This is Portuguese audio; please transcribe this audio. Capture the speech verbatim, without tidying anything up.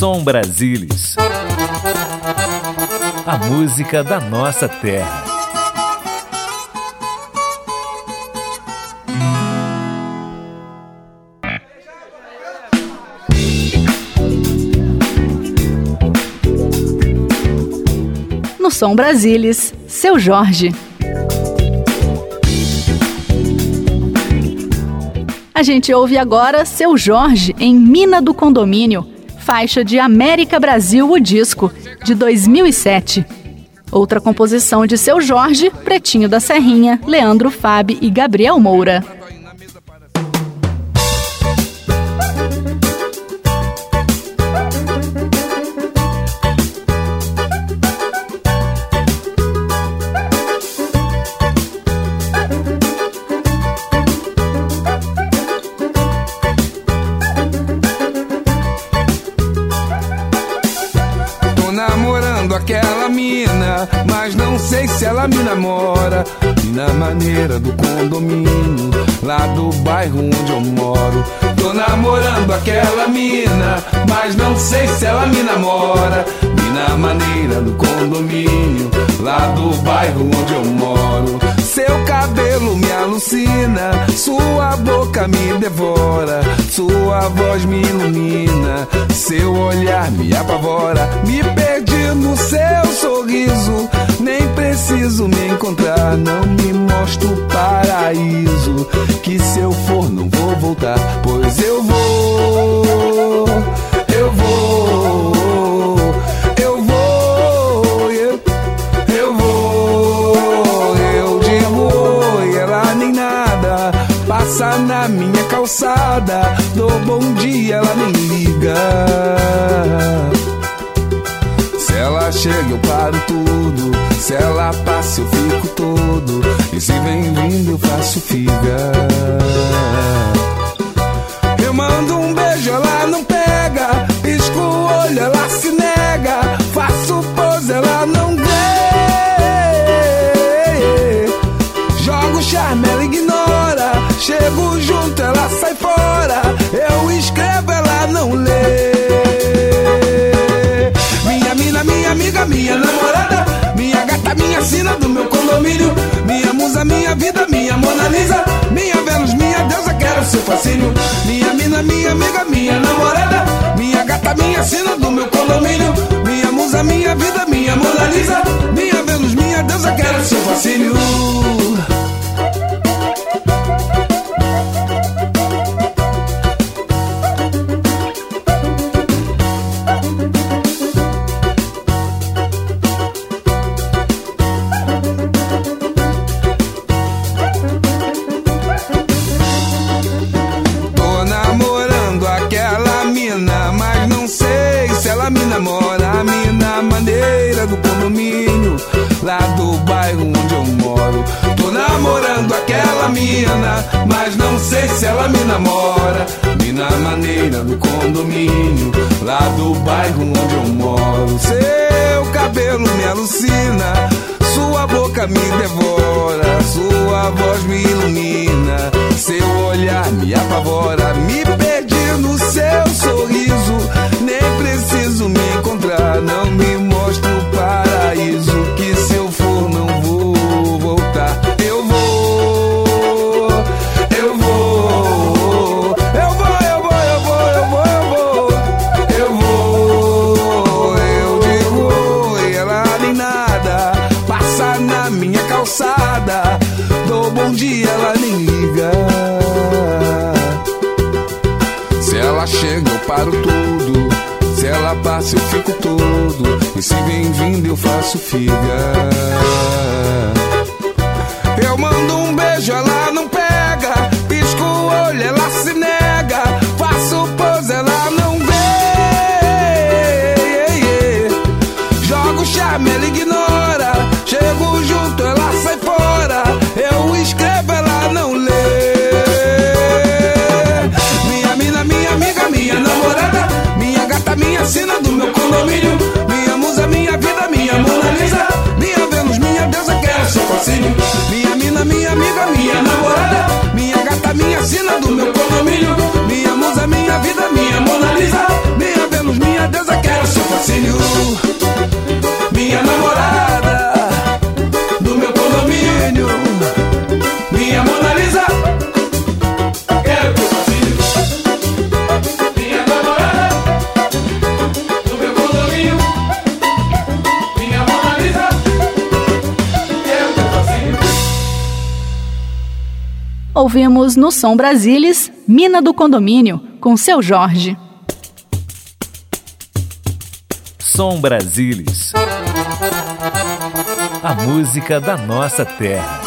Som Brasilis. A música da nossa terra. No Som Brasilis, Seu Jorge. A gente ouve agora Seu Jorge em Mina do Condomínio, faixa de América Brasil, o disco, de dois mil e sete. Outra composição de Seu Jorge, Pretinho da Serrinha, Leandro Fabi e Gabriel Moura. Aquela mina, mas não sei se ela me namora. Na maneira do condomínio, lá do bairro onde eu moro. Tô namorando aquela mina, mas não sei se ela me namora. E na maneira do condomínio, lá do bairro onde eu moro. Seu cabelo me alucina, sua boca me devora, sua voz me ilumina, seu olhar me apavora. Me perdi no seu sorriso, nem preciso me encontrar. Não me mostra o paraíso, que se eu for não vou voltar. Pois eu vou, eu vou, eu vou, eu, eu vou. Eu digo oi, ela nem nada, passa na minha calçada. Dou bom dia, ela nem liga. Se ela chega eu paro tudo, se ela passa eu fico todo, e se vem vindo eu faço figa. Eu mando um beijo, ela não pega, pisco o olho, ela se nega, faço pose, ela não vê. Jogo charme, ela ignora, chego junto, ela sai fora. Eu escrevo, ela não lê. Minha amiga, minha namorada, minha gata, minha sina do meu condomínio, minha musa, minha vida, minha Mona Lisa, minha Vênus, minha deusa, quero seu fascínio. Minha mina, minha amiga, minha namorada, minha gata, minha sina do meu condomínio, minha musa, minha vida, minha Mona Lisa, minha Vênus, minha deusa, quero seu fascínio. Lá do bairro onde eu moro. Tô namorando aquela mina, mas não sei se ela me namora. E na maneira do condomínio, lá do bairro onde eu moro. Seu cabelo me alucina, sua boca me devora, sua voz me ilumina, seu olhar me apavora. Me perdi no seu sorriso, nem preciso me encontrar. Não me mostra o paraíso, que se eu for não vou voltar. Eu vou, eu vou, eu vou, eu vou, eu vou, eu vou, eu vou, eu vou. Eu digo oi, ela nem nada, passa na minha calçada. Dou bom dia, ela nem liga. Se ela chega eu paro tudo, se ela passa eu fico todo, e se vem vindo eu faço figa. Eu mando um beijo, ela não pega, pisco o olho, ela se nega, faço pose, ela não vê. Jogo charme, ela ignora, chego junto, ela sai fora. Eu escrevo, ela não lê. Minha mina, minha amiga, minha namorada, minha gata, minha sina do meu condomínio, minha musa, minha vida, minha Mona Lisa, minha Vênus, minha deusa, quero seu fascínio. Minha mina, minha amiga, minha namorada, minha gata, minha sina do meu condomínio, minha musa, minha vida, minha Mona Lisa, minha Vênus, minha deusa, Ouvimos no Som Brasilis, Mina do Condomínio, com Seu Jorge. Som Brasilis. A música da nossa terra.